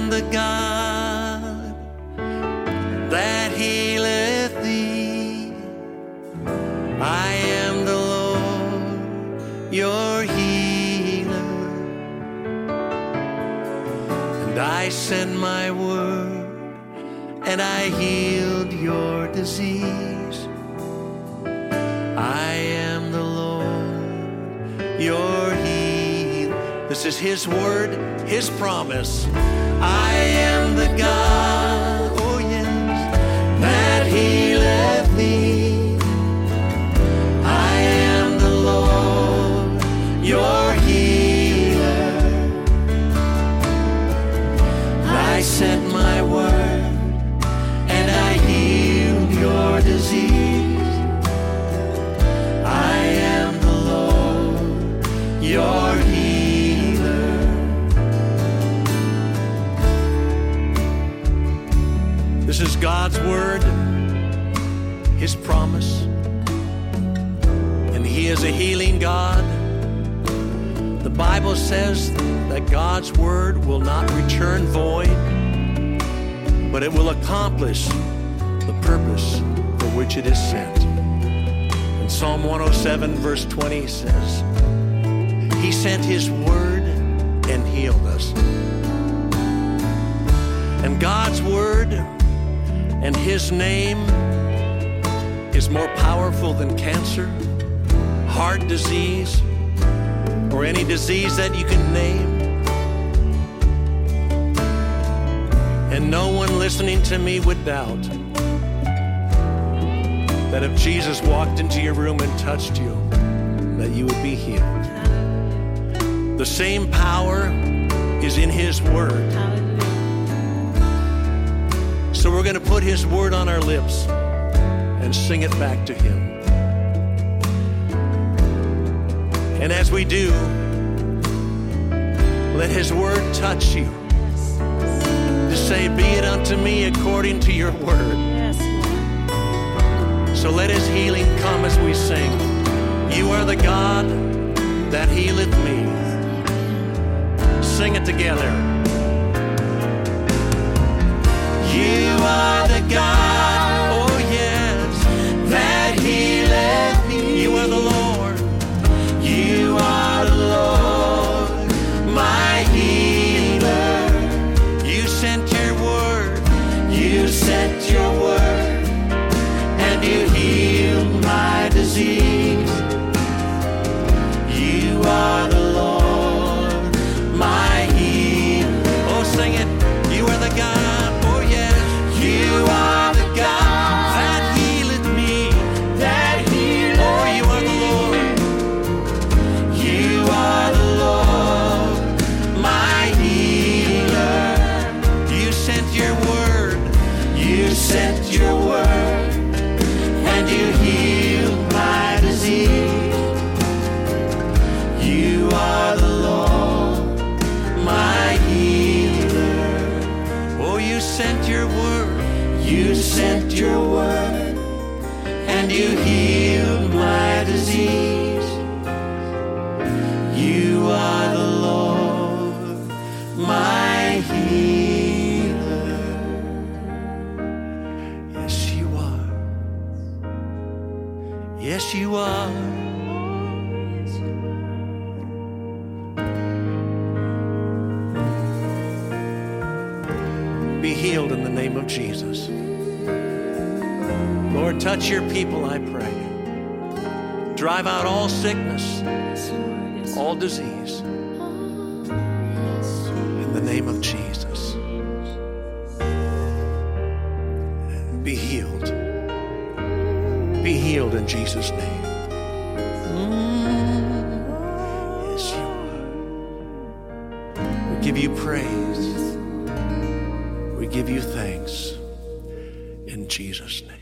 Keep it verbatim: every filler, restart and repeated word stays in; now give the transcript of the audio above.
am the God that healeth thee. I am the Lord, your healer. And I sent my word, and I healed your disease. I am the Lord, your healer. This is his word, his promise. I am the God, oh yes, that healeth thee. I am the Lord, your healer. I sent my word, and I healed your disease. I am the Lord, your healer. This is God's word, his promise. And he is a healing God. The Bible says that God's word will not return void, but it will accomplish the purpose for which it is sent. And Psalm one oh seven verse twenty says, he sent his word and healed us. And God's word and his name is more powerful than cancer, heart disease, or any disease that you can name. And no one listening to me would doubt that if Jesus walked into your room and touched you, that you would be healed. The same power is in his word. So we're going to put his word on our lips and sing it back to him. And as we do, let his word touch you. Just say, be it unto me according to your word. So let his healing come as we sing. You are the God that healeth me. Sing it together. You are the God, oh yes, that healeth me. You are the Lord. You are the Lord, my healer. You sent your word. You sent your word, and you healed my disease. You are the Lord, my healer. Oh, sing it. You are the God. You are the God that healeth me. That healeth. Oh, you are the Lord. You are the Lord, my healer. You sent your word. You sent your word, and you healed my disease. You are the Lord, my healer. Oh, you sent your word. You sent your word, and you healed my disease. You are the Lord, my healer. Yes, you are. Yes, you are. Be healed in the name of Jesus. Lord, touch your people, I pray. Drive out all sickness, all disease. In the name of Jesus. Be healed. Be healed in Jesus' name. Mm. Yes, you are. We give you praise. We give you thanks in Jesus' name.